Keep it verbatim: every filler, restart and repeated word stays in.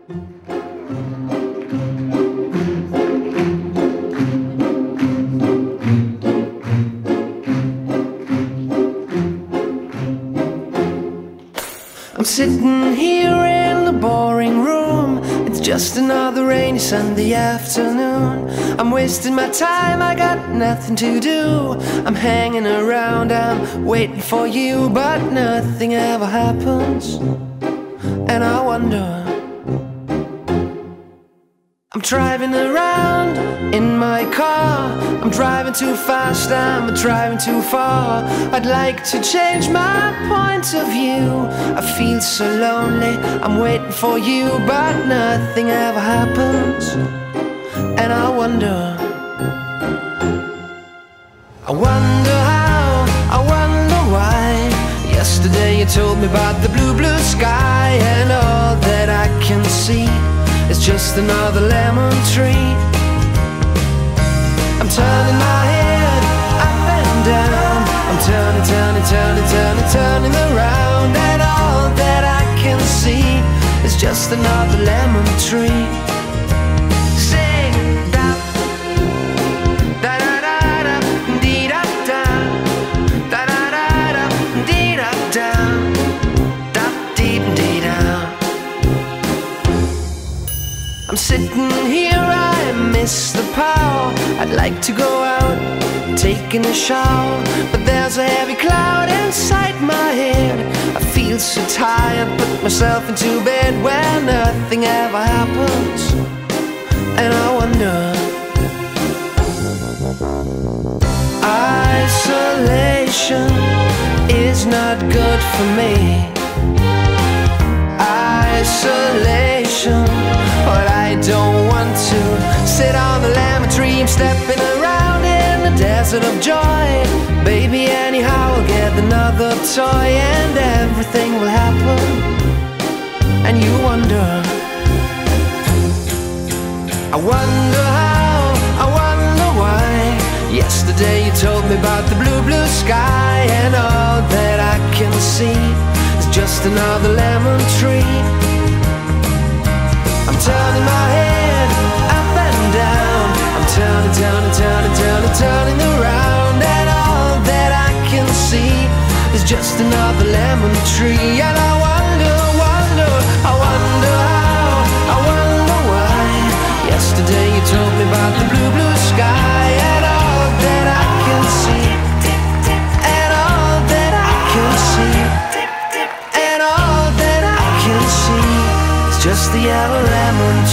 I'm sitting here in the boring room. It's just another rainy Sunday afternoon. I'm wasting my time, I got nothing to do. I'm hanging around, I'm waiting for you, but nothing ever happens. And I wonder, I'm driving around in my car. I'm driving too fast, I'm driving too far. I'd like to change my point of view. I feel so lonely, I'm waiting for you, but nothing ever happens. And I wonder, I wonder how, I wonder why. Yesterday you told me about the blue, blue sky, and all that I can see it's just another lemon tree. I'm turning my head up and down. I'm turning, turning, turning, turning, turning around, and all that I can see is just another lemon tree. Sing da da da da da dee da da da da da da dee da da da dee dee da. I'm sitting here, I miss the power. I'd like to go out, taking a shower, but there's a heavy cloud inside my head. I feel so tired, put myself into bed where nothing ever happens. And I wonder, isolation is not good for me. Isolation, but I don't want to sit on the lemon tree. I'm stepping around in the desert of joy. Baby, anyhow I'll get another toy, and everything will happen. And you wonder, I wonder how, I wonder why. Yesterday you told me about the blue, blue sky, and all that I can see is just another lemon tree. I'm turning my head up and down. I'm turning, turning, turning, turning, turning around, and all that I can see is just another lemon tree. And I wonder, wonder, I wonder how, I wonder why. Yesterday you told me about the blue, blue sky, and all that I can see, and all that I can see, and all that I can see, just the yellow lemon